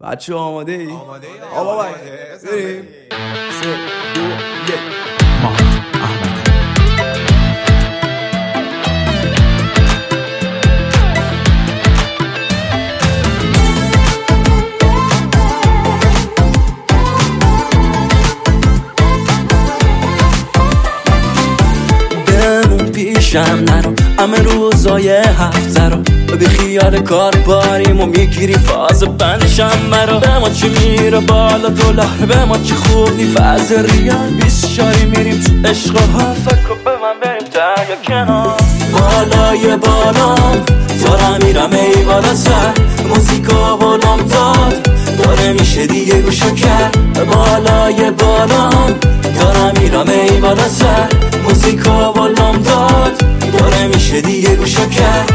بچه آماده ای؟ آبا باید بریم 3 2 1 ما بمون پیشم نرو همه روزای هفته رو بی خیال کار باریم و میگیری فاز بندشم مرا به ما چی میره بالا دلار به ما چی خوب نی فاز ریال 20 شاری میریم تو عشق و حال فکر به من بریم دریا کنار بالای بالام دارم میرم ای بالا سر موزیکا بالام داد داره میشه دیگه گوشو کرد بالای بالام دارم میرم ای بالا سر موزیکا بالام داد داره میشه دیگه گوشو کرد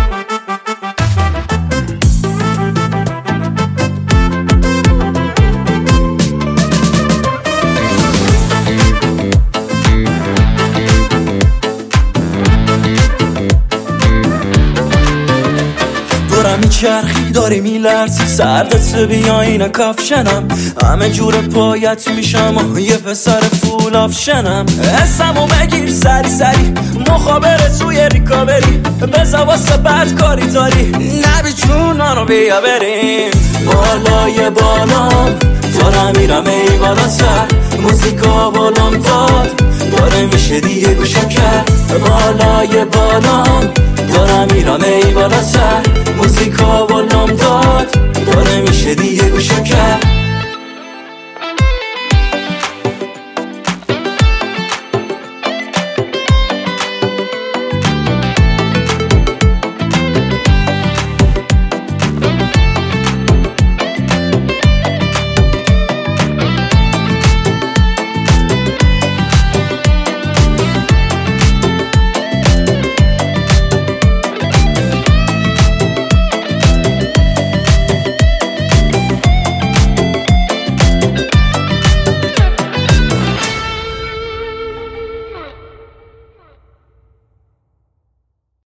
دارم میچرخی داری میلرزی سردت بیا اینا کافشنم همه جور پایت میشم و یه پسر فول آفشنم اسمو بگیر سری سری مخابره توی ریکابری بزا واسه بد کاری داری نبی چونانو بیا بریم بالای بالام دارم میرم ای بالا سر موزیکا بالام داد داره میشه دیگه گوشو کرد بالای بالام دارم میرم ای بالا سر